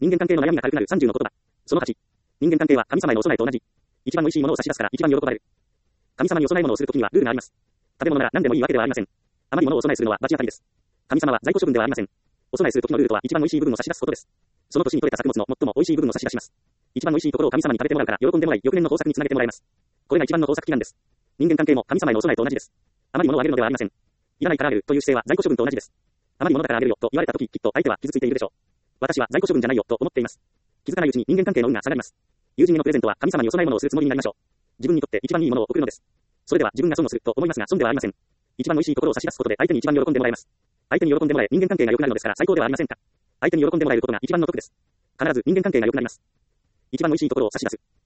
人間関係の悩みが軽くなる30の言葉。その8。人間関係は神様へのお供えと同じ。一番美味しいものを差し出すから一番喜ばれる。神様にお供え物をするときにはルールがあります。食べ物なら何でもいいわけではありません。余り物をお供えするのは罰当たりです。神様は在庫処分ではありません。お供えするときのルールとは一番美味しい部分を差し出すことです。その年に採れた作物の最も美味しい部分を差し出します。一番美味しいところを神様に食べてもらうから喜んでもらい、翌年の豊作につなげてもらえます。これが一番の豊作祈願です。人間関係も神様へのお供えと同じです。余り物をあげるのではありません。いらないからあげるという姿勢は在庫処分と同じです。余り物だからあげるよと言われたとき、きっと相手は傷ついているでしょう。私は在庫処分じゃないよと思っています。気づかないうちに人間関係の運が下がります。友人へのプレゼントは神様にお供え物をするつもりになりましょう。自分にとって一番いいものを送るのです。それでは自分が損をすると思いますが損ではありません。一番美味しいところを差し出すことで相手に一番喜んでもらえます。相手に喜んでもらえ人間関係が良くなるのですから最高ではありませんか。相手に喜んでもらえることが一番の得です。必ず人間関係が良くなります。一番美味しいところを差し出す。